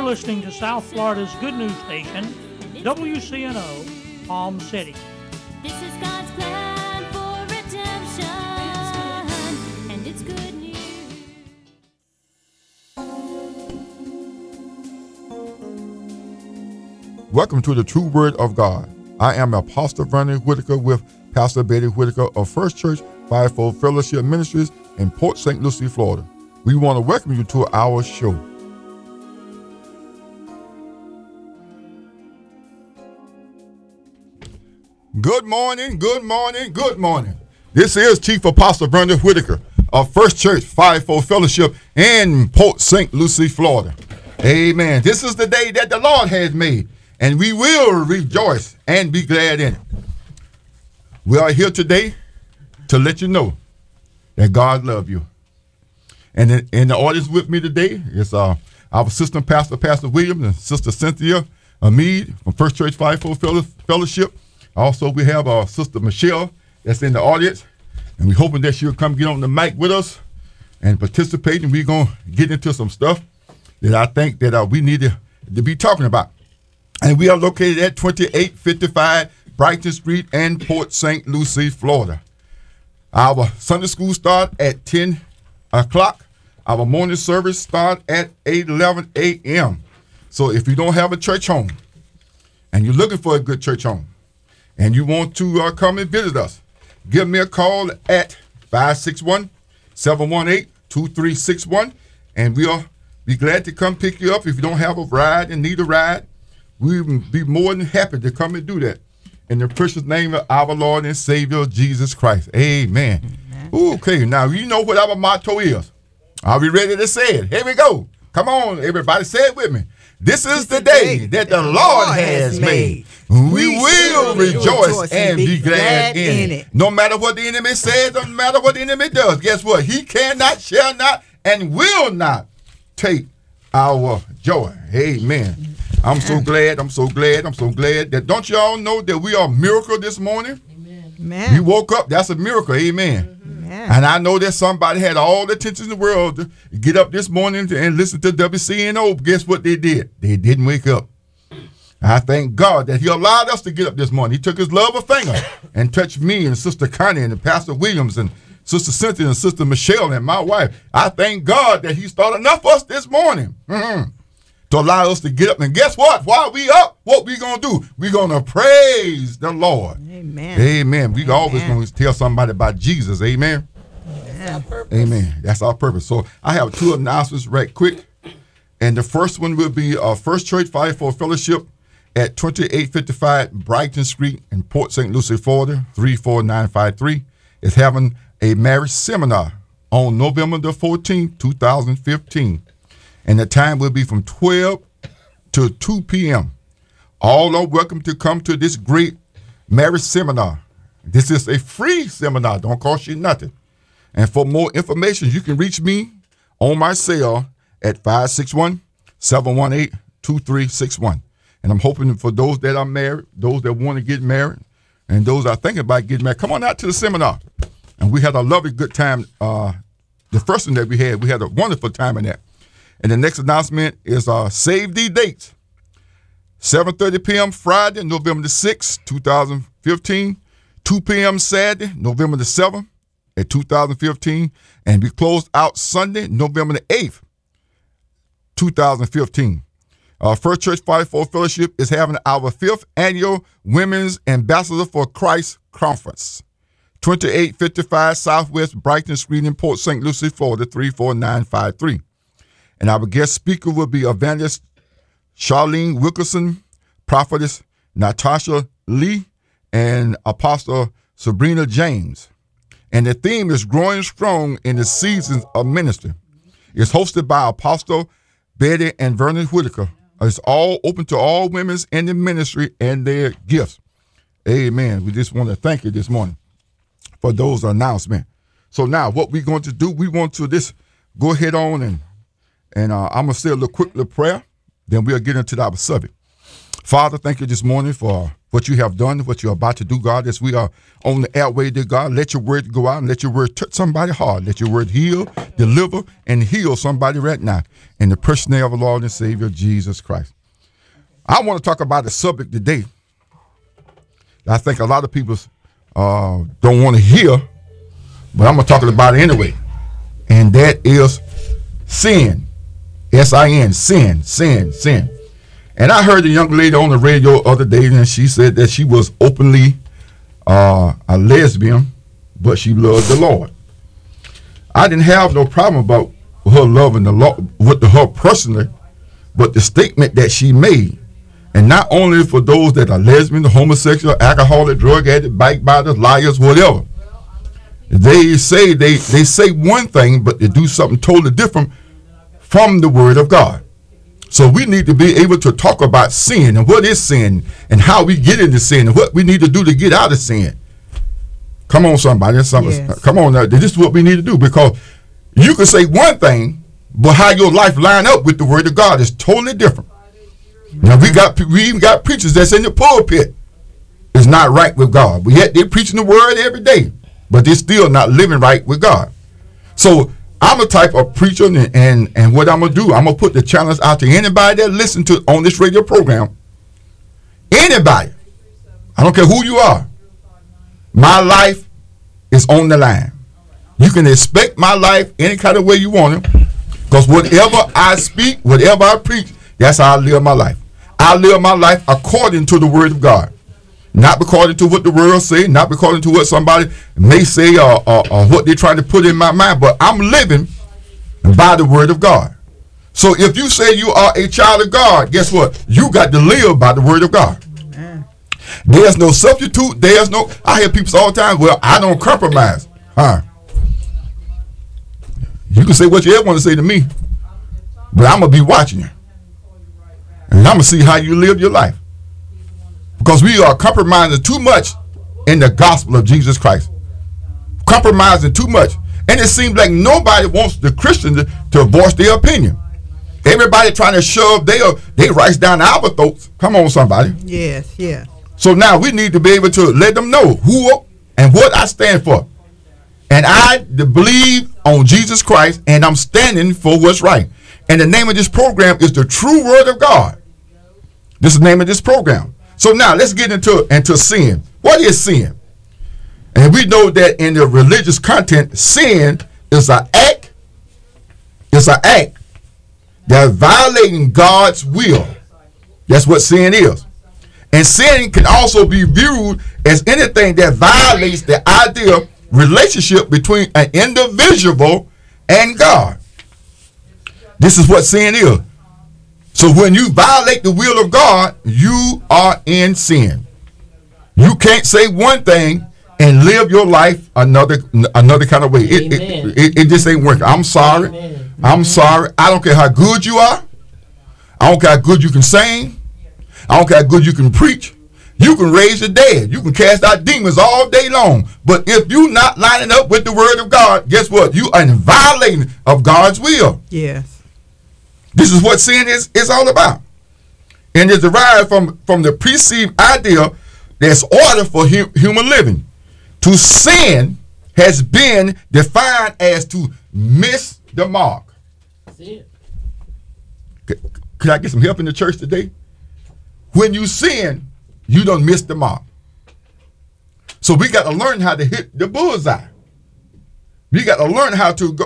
listening to South Florida's good news station, WCNO, Palm City. This is God's plan for redemption, and it's good news. Welcome to the True Word of God. I am Apostle Vernon Whitaker with Pastor Betty Whitaker of First Church Fivefold Fellowship Ministries in Port St. Lucie, Florida. We want to welcome you to our show. Good morning, good morning, good morning. This is Chief Apostle Vernon Whitaker of First Church Fivefold Fellowship in Port St. Lucie, Florida. Amen. This is the day that the Lord has made, and we will rejoice and be glad in it. We are here today to let you know that God loves you. And in the audience with me today is our assistant pastor, Pastor Williams, and Sister Cynthia Amid from First Church Fivefold Fellowship. Also, we have our Sister Michelle that's in the audience, and we're hoping that she'll come get on the mic with us and participate, and we're going to get into some stuff that I think that we need to be talking about. And we are located at 2855 Brighton Street in Port St. Lucie, Florida. Our Sunday school starts at 10 o'clock. Our morning service starts at 8:11 a.m. So if you don't have a church home and you're looking for a good church home and you want to come and visit us, give me a call at 561-718-2361, and we'll be glad to come pick you up. If you don't have a ride and need a ride, we'll be more than happy to come and do that. In the precious name of our Lord and Savior, Jesus Christ. Amen. Okay, now you know what our motto is. Are we ready to say it? Here we go. Come on, everybody, say it with me. This is the day that the Lord has made. We will rejoice and be glad in it. No matter what the enemy says, no matter what the enemy does, guess what? He cannot, shall not, and will not take our joy. Amen. I'm so glad that don't you all know that we are a miracle this morning? Amen. We woke up, that's a miracle, amen. Amen. And I know that somebody had all the attention in the world to get up this morning and listen to WCNO. Guess what they did? They didn't wake up. I thank God that he allowed us to get up this morning. He took his love finger and touched me and Sister Connie and Pastor Williams and Sister Cynthia and Sister Michelle and my wife. I thank God that he started enough for us this morning. To allow us to get up. And guess what? While we up, what we going to do? We're going to praise the Lord. Amen. Amen. We always going to tell somebody about Jesus. Amen. Amen. That's our purpose. So I have two announcements right quick. And the first one will be First Church Fivefold Fellowship at 2855 Brighton Street in Port St. Lucie, Florida, 34953. Is having a marriage seminar on November the 14th, 2015. And the time will be from 12 to 2 p.m. All are welcome to come to this great marriage seminar. This is a free seminar. Don't cost you nothing. And for more information, you can reach me on my cell at 561-718-2361. And I'm hoping for those that are married, those that want to get married, and those that are thinking about getting married, come on out to the seminar. And we had a lovely good time. The first one that we had a wonderful time in that. And the next announcement is save these dates. 7:30 p.m. Friday, November the 6th, 2015. 2 p.m. Saturday, November the 7th, at 2015. And we closed out Sunday, November the 8th, 2015. First Church Fivefold Fellowship is having our 5th annual Women's Ambassador for Christ Conference. 2855 Southwest Brighton Street in Port St. Lucie, Florida, 34953. And our guest speaker will be Evangelist Charlene Wilkerson, Prophetess Natasha Lee, and Apostle Sabrina James. And the theme is Growing Strong in the Seasons of Ministry. It's hosted by Apostle Betty and Vernon Whitaker. It's all open to all women in the ministry and their gifts. Amen. We just want to thank you this morning for those announcements. So now what we're going to do, we want to just go ahead on and I'm going to say a little quick little prayer, then we'll get into our subject. Father, thank you this morning for what you have done, what you're about to do, God, as we are on the airway, dear God. Let your word go out and let your word touch somebody's heart. Let your word heal, deliver, and heal somebody right now. In the precious name of our Lord and Savior, Jesus Christ. I want to talk about a subject today that I think a lot of people don't want to hear, but I'm going to talk about it anyway. And that is sin. S-I-N, sin. And I heard a young lady on the radio the other day, and she said that she was openly a lesbian, but she loved the Lord. I didn't have no problem about her loving the Lord with her personally, but the statement that she made, and not only for those that are lesbian, homosexual, alcoholic, drug addict, backbiters, liars, whatever. They say one thing, but they do something totally different from the Word of God. So we need to be able to talk about sin and what is sin and how we get into sin and what we need to do to get out of sin. Come on, somebody. Yes. Come on. This is what we need to do, because you can say one thing, but how your life line up with the Word of God is totally different. Now we even got preachers that's in the pulpit. It's not right with God. But yet they're preaching the Word every day, but they're still not living right with God. So I'm a type of preacher, and what I'm going to do, I'm going to put the challenge out to anybody that listen to on this radio program. Anybody. I don't care who you are. My life is on the line. You can expect my life any kind of way you want it, because whatever I speak, whatever I preach, that's how I live my life. I live my life according to the Word of God. Not according to what the world say, not according to what somebody may say or what they're trying to put in my mind, but I'm living by the Word of God. So if you say you are a child of God, guess what? You got to live by the Word of God. Amen. There's no substitute. I hear people all the time, well, I don't compromise. You can say what you ever want to say to me, but I'm going to be watching you. And I'm going to see how you live your life. Because we are compromising too much in the gospel of Jesus Christ. Compromising too much. And it seems like nobody wants the Christians to voice their opinion. Everybody trying to shove their rights down our throats. Come on, somebody. Yes. So now we need to be able to let them know who and what I stand for. And I believe on Jesus Christ, and I'm standing for what's right. And the name of this program is the True Word of God. This is the name of this program. So now let's get into sin. What is sin? And we know that in the religious content, sin is an act. It's an act that's violating God's will. That's what sin is. And sin can also be viewed as anything that violates the ideal relationship between an individual and God. This is what sin is. So when you violate the will of God, you are in sin. You can't say one thing and live your life another kind of way. It just ain't working. I'm sorry. Amen. I'm sorry. I don't care how good you are. I don't care how good you can sing. I don't care how good you can preach. You can raise the dead. You can cast out demons all day long. But if you're not lining up with the Word of God, guess what? You are violating of God's will. Yes. This is what sin is all about. And it's derived from the perceived idea that's order for human living. To sin has been defined as to miss the mark. That's it. Could I get some help in the church today? When you sin, you don't miss the mark. So we got to learn how to hit the bullseye. We got to learn how to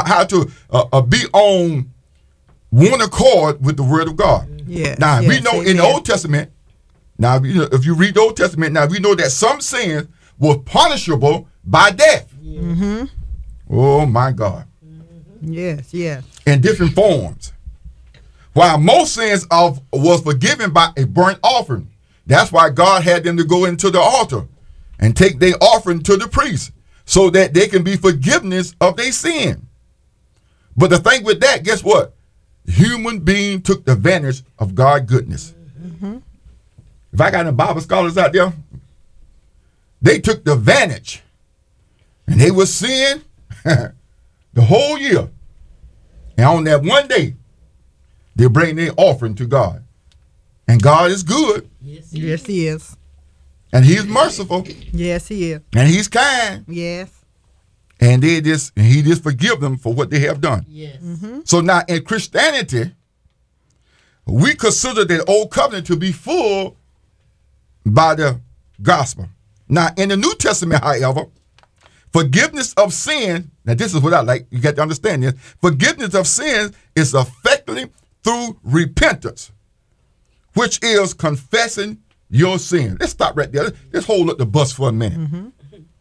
be on one accord with the Word of God. Yes, now we know amen. in the Old Testament. Now if you read the Old Testament, now we know that some sins were punishable by death. Mm-hmm. Oh my God. Yes. In different forms. While most sins was forgiven by a burnt offering. That's why God had them to go into the altar and take their offering to the priest so that they can be forgiveness of their sin. But the thing with that, guess what? Human being took the advantage of God's goodness. Mm-hmm. If I got any Bible scholars out there, they took the advantage and they were sin the whole year. And on that one day, they bring their offering to God. And God is good. Yes, he is. And he's merciful. Yes, he is. And he's kind. Yes. And he just forgive them for what they have done. Yes. So now in Christianity, we consider the old covenant to be full by the gospel. Now in the New Testament, however, forgiveness of sin, now this is what I like, you got to understand this. Forgiveness of sins is effectively through repentance, which is confessing your sin. Let's stop right there. Let's hold up the bus for a minute.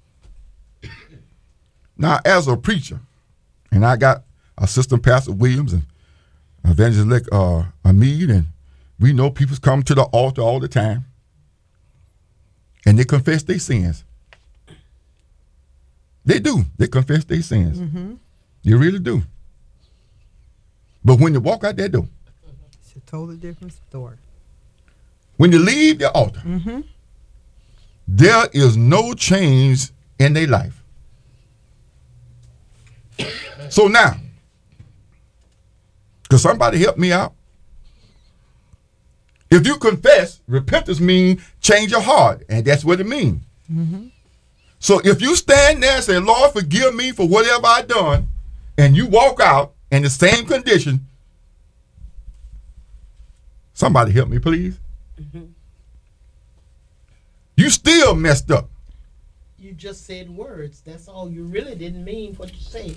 Now, as a preacher, and I got Assistant Pastor Williams and Evangelist Amid, and we know people come to the altar all the time, and they confess their sins. They do. They confess their sins. They really do. But when they walk out that door, It's a totally different story. when they leave the altar, there is no change in their life. So now, could somebody help me out? If you confess, repentance means change your heart, and that's what it means. So if you stand there and say, Lord, forgive me for whatever I done, and you walk out in the same condition, somebody help me, please. You still messed up. You just said words. That's all. You really didn't mean what you said.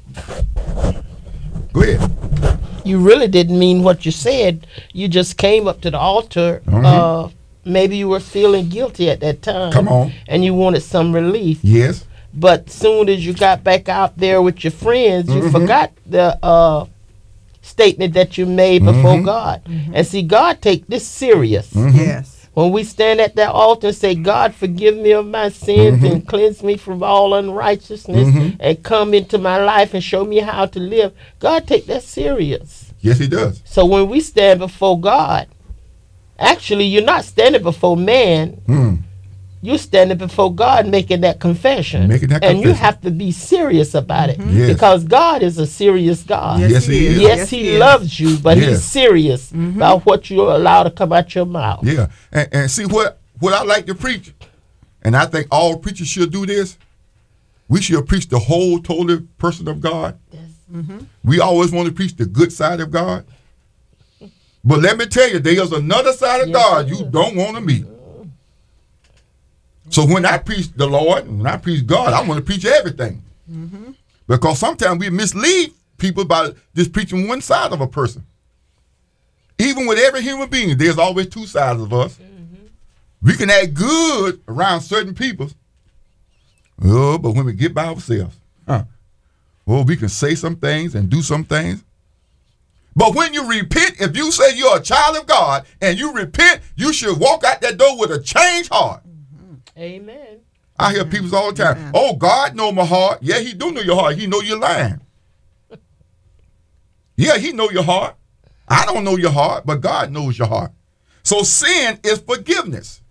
Go ahead. You really didn't mean what you said. You just came up to the altar. Maybe you were feeling guilty at that time. Come on. And you wanted some relief. Yes. But soon as you got back out there with your friends, you forgot the statement that you made before God. And see, God take this serious. Yes. When we stand at that altar and say, God, forgive me of my sins and cleanse me from all unrighteousness and come into my life and show me how to live, God take that serious. Yes, he does. So when we stand before God, actually, you're not standing before man. You're standing before God making that confession. Making that and you confession. have to be serious about it. Yes. Because God is a serious God. Yes, he is. Yes, he loves you, but Yes. he's serious about what you allow to come out your mouth. Yeah. And see what I like to preach, and I think all preachers should do this, we should preach the whole total person of God. We always want to preach the good side of God. But let me tell you, there's another side of Yes, God there you is. don't want to meet. So when I preach the Lord, when I preach God, I want to preach everything. Because sometimes we mislead people by just preaching one side of a person. Even with every human being, there's always two sides of us. We can act good around certain people. Oh, but when we get by ourselves, well, we can say some things and do some things. But when you repent, if you say you're a child of God and you repent, you should walk out that door with a changed heart. Amen. I hear people all the time, oh, God know my heart. Yeah, he do know your heart. He know you're lying. Yeah, he know your heart. I don't know your heart, but God knows your heart. So sin is forgiveness.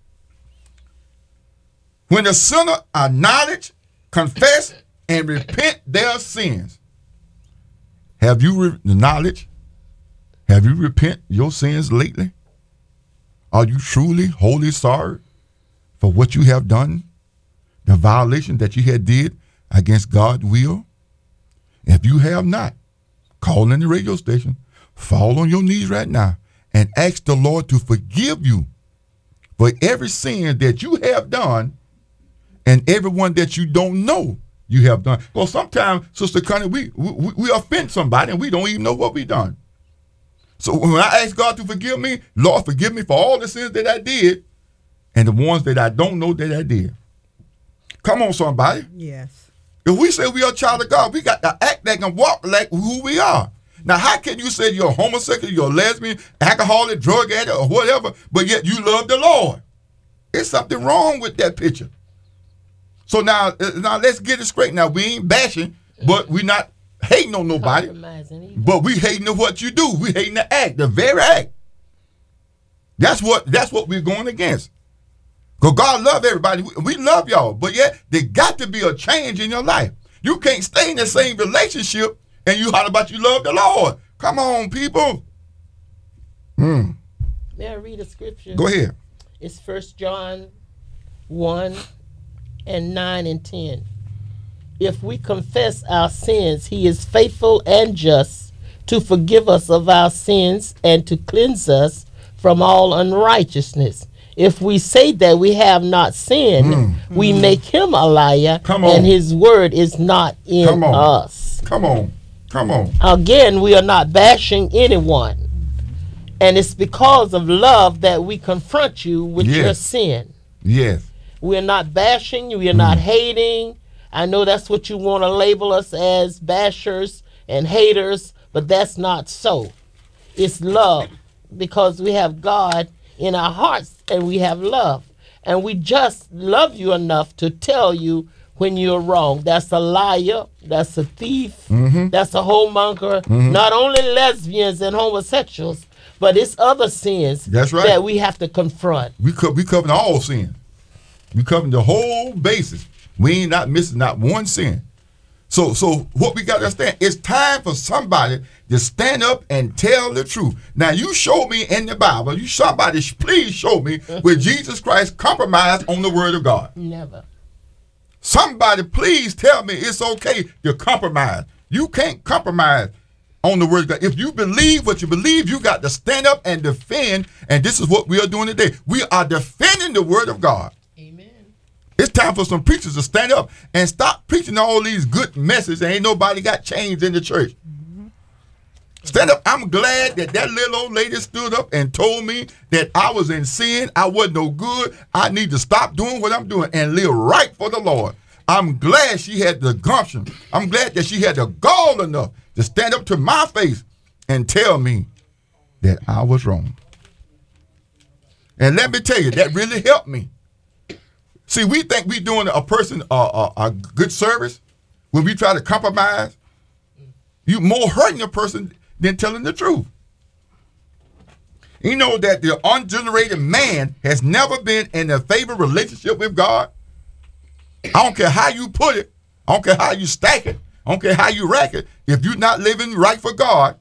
When the sinner acknowledge, confess, and repent their sins. Have you acknowledged? Have you repent your sins lately? Are you truly wholly sorry for what you have done? The violation that you had did against God's will? If you have not, call in the radio station, fall on your knees right now, and ask the Lord to forgive you for every sin that you have done and everyone that you don't know you have done. Well, sometimes, Sister Connie, we offend somebody and we don't even know what we done. So when I ask God to forgive me, Lord, forgive me for all the sins that I did and the ones that I don't know that I did. Come on, somebody. Yes. If we say we are a child of God, we got to act like and walk like who we are. Now, how can you say you're homosexual, you're a lesbian, alcoholic, drug addict, or whatever, but yet you love the Lord? There's something wrong with that picture. So now let's get it straight. Now, we ain't bashing, but we not hating on nobody. Compromising either. But we hating on what you do. We hating the act, the very act. That's what we're going against. Because God love everybody. We love y'all. But yet, there got to be a change in your life. You can't stay in the same relationship and you holler about you love the Lord. Come on, people. May I read a scripture? Go ahead. It's 1 John 1 and 9 and 10. If we confess our sins, he is faithful and just to forgive us of our sins and to cleanse us from all unrighteousness. If we say that we have not sinned, we make him a liar, and his word is not in us. Come on. Come on. Again, we are not bashing anyone. And it's because of love that we confront you with your sin. Yes. We're not bashing you. We are not hating. I know that's what you want to label us as, bashers and haters, but that's not so. It's love, because we have God in our hearts and we have love. And we just love you enough to tell you when you're wrong. That's a liar. That's a thief. That's a homemonger. Not only lesbians and homosexuals, but it's other sins that we have to confront. We covering all sin. We covering the whole basis. We ain't not missing not one sin. So what we got to understand, it's time for somebody to stand up and tell the truth. Now, you show me in the Bible, somebody please show me where Jesus Christ compromised on the word of God. Never. Somebody please tell me it's okay to compromise. You can't compromise on the word of God. If you believe what you believe, you got to stand up and defend, and this is what we are doing today. We are defending the word of God. It's time for some preachers to stand up and stop preaching all these good messages and ain't nobody got chains in the church. Stand up. I'm glad that little old lady stood up and told me that I was in sin. I wasn't no good. I need to stop doing what I'm doing and live right for the Lord. I'm glad she had the gumption. I'm glad that she had the gall enough to stand up to my face and tell me that I was wrong. And let me tell you, that really helped me. See, we think we're doing a person a good service when we try to compromise. You're more hurting a person than telling the truth. You know that the ungenerated man has never been in a favorable relationship with God. I don't care how you put it. I don't care how you stack it. I don't care how you rack it. If you're not living right for God,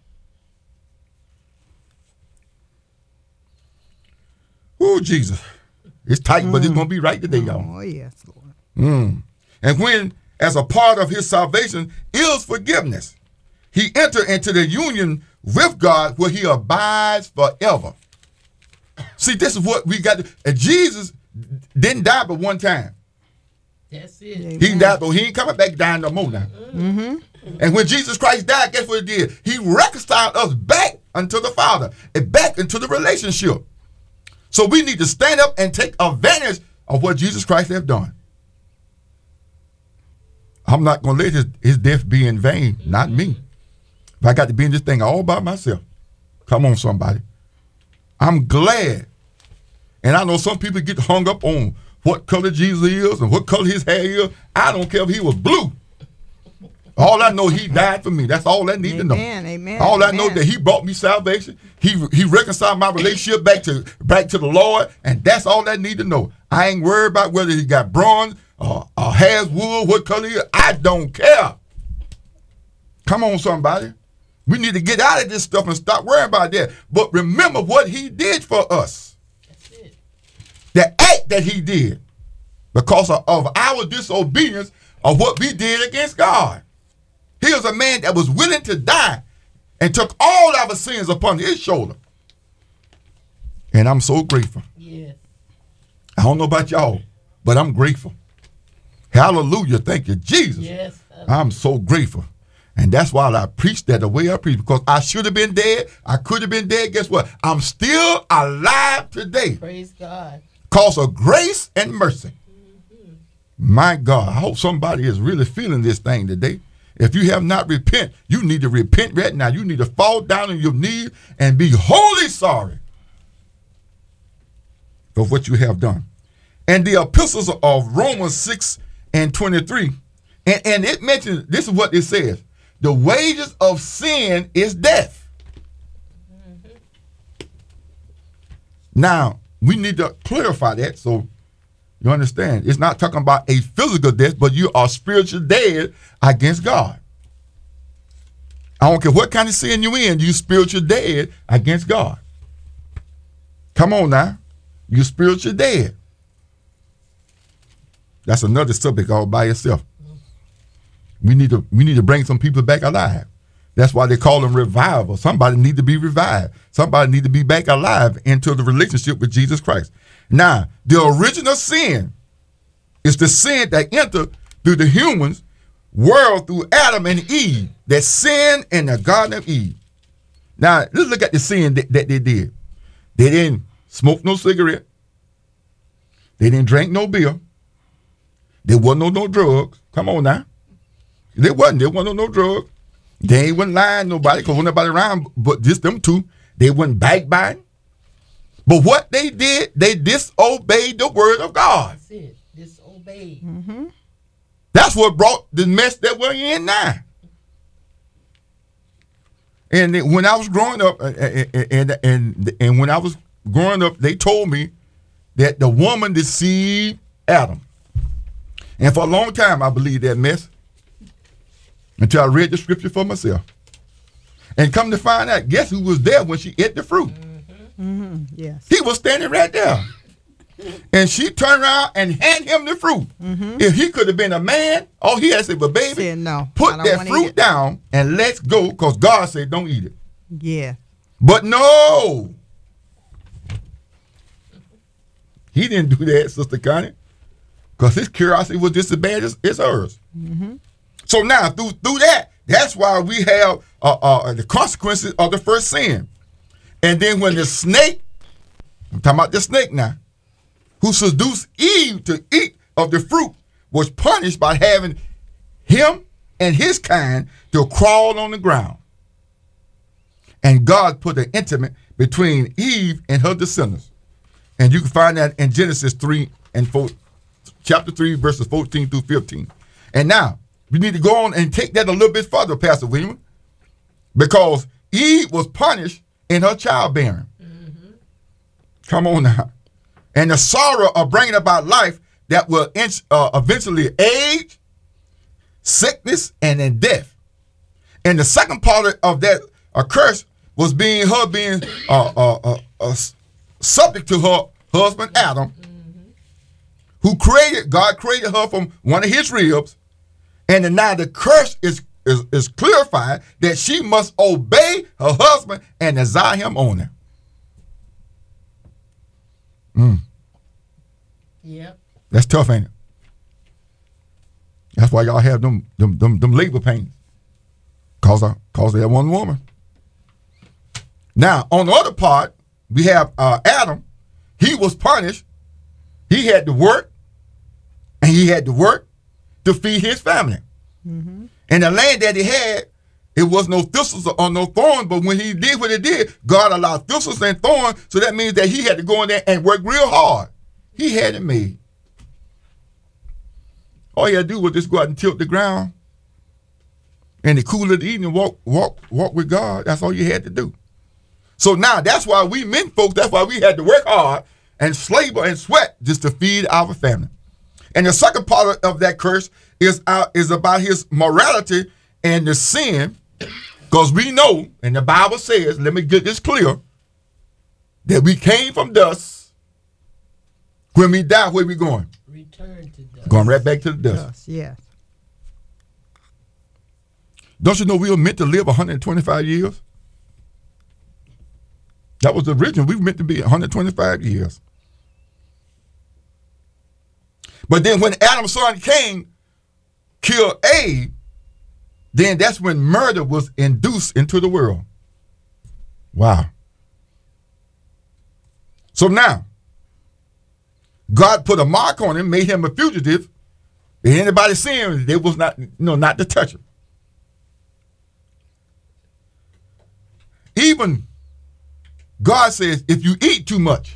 oh, Jesus. It's tight, but it's going to be right today, y'all. Oh, yes, Lord. And when, as a part of his salvation, is forgiveness, he entered into the union with God where he abides forever. See, this is what we got to, and Jesus didn't die but one time. That's it. He died, but he ain't coming back down no more now. And when Jesus Christ died, guess what he did? He reconciled us back unto the Father and back into the relationship. So we need to stand up and take advantage of what Jesus Christ has done. I'm not going to let his death be in vain, not me. If I got to be in this thing all by myself. Come on, somebody. I'm glad. And I know some people get hung up on what color Jesus is and what color his hair is. I don't care if he was blue. All I know, he died for me. That's all I need to know. Amen. All I know that he brought me salvation. He reconciled my relationship back to the Lord, and that's all I need to know. I ain't worried about whether he got bronze or has wool, what color he is. I don't care. Come on, somebody. We need to get out of this stuff and stop worrying about that. But remember what he did for us. That's it. The act that he did because of our disobedience of what we did against God. He was a man that was willing to die and took all our sins upon his shoulder. And I'm so grateful. Yes. I don't know about y'all, but I'm grateful. Hallelujah. Thank you, Jesus. Yes. I'm so grateful. And that's why I preach that the way I preach, because I should have been dead. I could have been dead. Guess what? I'm still alive today. Praise God. Because of grace and mercy. My God, I hope somebody is really feeling this thing today. If you have not repent, you need to repent right now. You need to fall down on your knees and be wholly sorry for what you have done. And the epistles of Romans 6 and 23, and it mentions, this is what it says, the wages of sin is death. Now, we need to clarify that so you understand. It's not talking about a physical death, but you are spiritually dead against God. I don't care what kind of sin you're in, you spiritually dead against God. Come on now. You're spiritually dead. That's another subject all by itself. We need to bring some people back alive. That's why they call them revival. Somebody need to be revived. Somebody need to be back alive into the relationship with Jesus Christ. Now, the original sin is the sin that entered through the humans world through Adam and Eve. That sin in the Garden of Eve. Now, let's look at the sin that they did. They didn't smoke no cigarette. They didn't drink no beer. There wasn't no drugs. Come on now. There wasn't no drugs. They ain't wasn't lying to nobody because nobody around but just them two. They wasn't backbiting. But what they did, they disobeyed the word of God. That's it. Disobeyed. Mm-hmm. That's what brought the mess that we're in now. And when I was growing up, and when I was growing up, they told me that the woman deceived Adam. And for a long time, I believed that mess until I read the scripture for myself. And come to find out, guess who was there when she ate the fruit? Mm-hmm. Yes. He was standing right there. And she turned around and handed him the fruit. Mm-hmm. If he could have been a man, all he had to say, but baby, Said no, put I don't that wanna eat fruit it. down and let's go, because God said don't eat it. Yeah. But no. He didn't do that, Sister Connie, because his curiosity was just as bad as hers. Mm-hmm. So now, through that, that's why we have the consequences of the first sin. And then when the snake, I'm talking about the snake now, who seduced Eve to eat of the fruit, was punished by having him and his kind to crawl on the ground. And God put an intimate between Eve and her descendants. And you can find that in Genesis 3 and 4, chapter 3, verses 14 through 15. And now, we need to go on and take that a little bit further, Pastor William, because Eve was punished in her childbearing. Mm-hmm. Come on now. And the sorrow of bringing about life that will eventually age, sickness, and then death. And the second part of that curse was being subject to her husband Adam, who God created her from one of his ribs. And then now the curse is clarified that she must obey her husband and desire him only. Yep. That's tough, ain't it? That's why y'all have them labor pains. Cause of that one woman. Now, on the other part, we have Adam. He was punished. He had to work, and he had to work to feed his family. Mm-hmm. And the land that he had, it was no thistles or no thorns, but when he did what he did, God allowed thistles and thorns, so that means that he had to go in there and work real hard. He had it made. All he had to do was just go out and tilt the ground in the cool of the evening, walk with God. That's all you had to do. So now that's why we men folks, that's why we had to work hard and slave and sweat just to feed our family. And the second part of that curse is about his morality and the sin, because we know, and the Bible says, let me get this clear, that we came from dust. When we die, where we going? Return to dust. Going right back to the dust. Yes. Don't you know we were meant to live 125 years? That was the original. We were meant to be 125 years. But then when Adam's son Cain killed Abe, then that's when murder was induced into the world. Wow. So now, God put a mark on him, made him a fugitive. If anybody see him, they was not to touch him. Even God says, if you eat too much,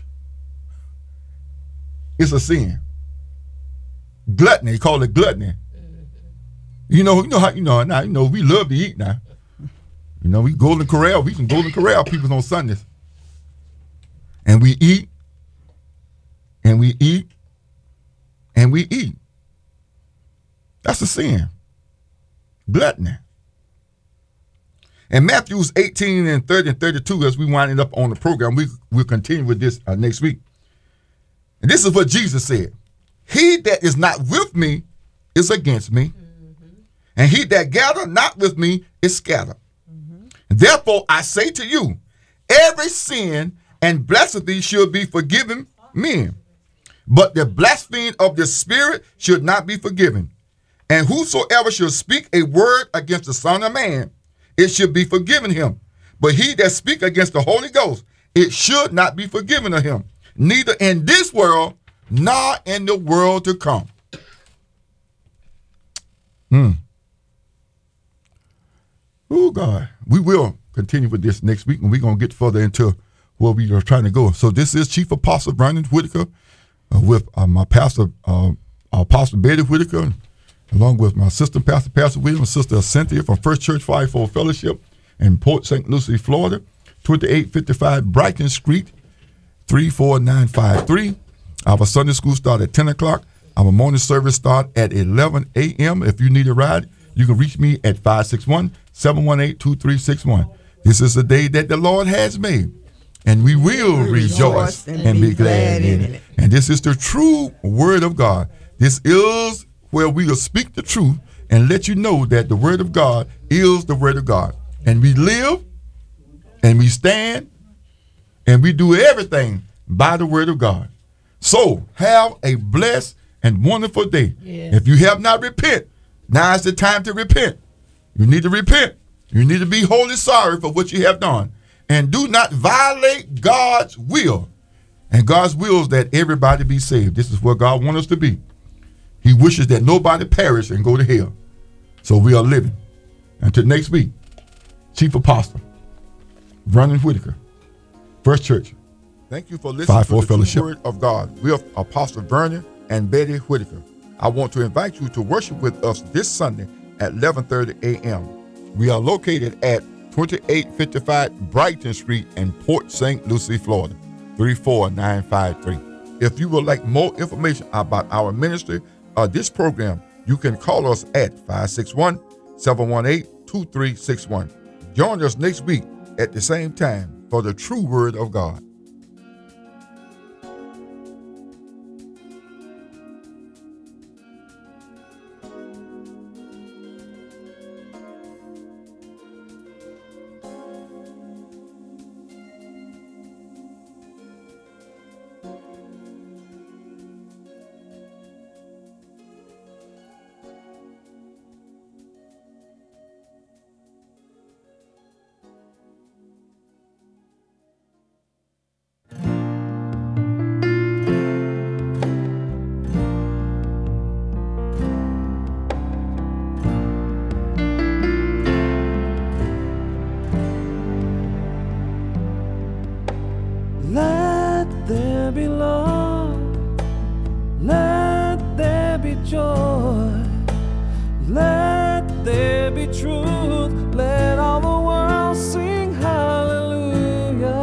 it's a sin. Gluttony, he called it gluttony. You know now, we love to eat now. You know, we Golden Corral people on Sundays. And we eat, and we eat, and we eat. That's a sin. Gluttony. And Matthew 18 and 30 and 32, as we winding up on the program, we'll continue with this next week. And this is what Jesus said. he that is not with me is against me, and he that gather not with me is scattered. Therefore I say to you, every sin and blasphemy should be forgiven men, but the blasphemy of the Spirit should not be forgiven. And whosoever shall speak a word against the Son of Man, it should be forgiven him. But he that speak against the Holy Ghost, it should not be forgiven of him, neither in this world, nor in the world to come. Oh, God. We will continue with this next week, and we're going to get further into where we are trying to go. So this is Chief Apostle Vernon Whitaker with my pastor, Apostle Betty Whitaker, along with my sister, Pastor Williams, sister Cynthia from First Church Fivefold Fellowship in Port St. Lucie, Florida, 2855 Brighton Street, 34953. Our Sunday school start at 10 o'clock. Our morning service start at 11 a.m. If you need a ride, you can reach me at 561-718-2361. This is the day that the Lord has made, and we will rejoice and be glad in it. And this is the true word of God. This is where we will speak the truth and let you know that the word of God is the word of God. And we live and we stand and we do everything by the word of God. So have a blessed and wonderful day. Yes. If you have not repent, now is the time to repent. You need to repent. You need to be wholly sorry for what you have done. And do not violate God's will. And God's will is that everybody be saved. This is where God wants us to be. He wishes that nobody perish and go to hell. So we are living. Until next week, Chief Apostle Vernon Whitaker, First Church. Thank you for listening to the Fellowship. Word of God with Apostle Vernon and Betty Whitaker. I want to invite you to worship with us this Sunday at 11:30 a.m. We are located at 2855 Brighton Street in Port St. Lucie, Florida, 34953. If you would like more information about our ministry or this program, you can call us at 561-718-2361. Join us next week at the same time for the true word of God. Let there be love, let there be joy, let there be truth, let all the world sing hallelujah.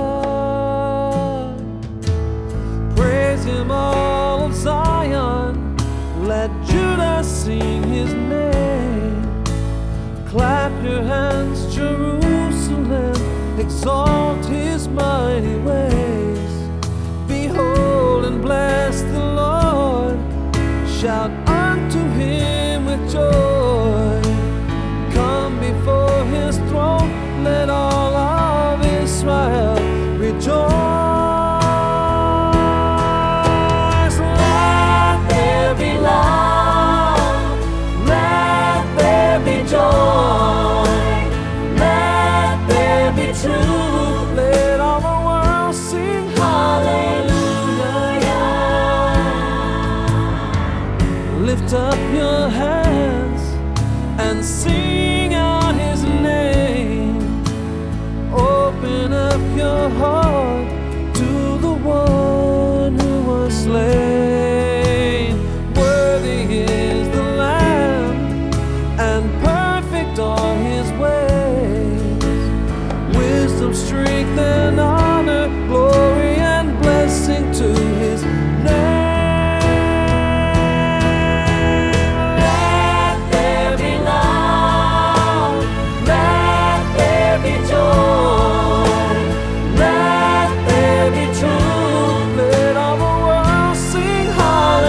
Praise him all of Zion, let Judah sing his name. Clap your hands, Jerusalem, exalt his mighty ways. Behold and bless the Lord, shout unto him with joy. Come before his throne, let all of Israel rejoice. Let there be love, let there be joy, let there be truth, let all the world sing hallelujah. Lift up your hands and sing.